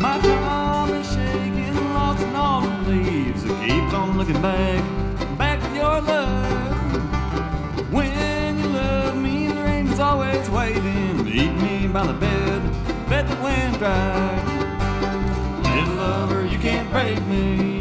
My drum is shaking, lost in all the leaves. It keeps on looking back, back to your love. When you love me, the rain is always waiting. Meet me by the bed that went dry. Little lover, you can't break me.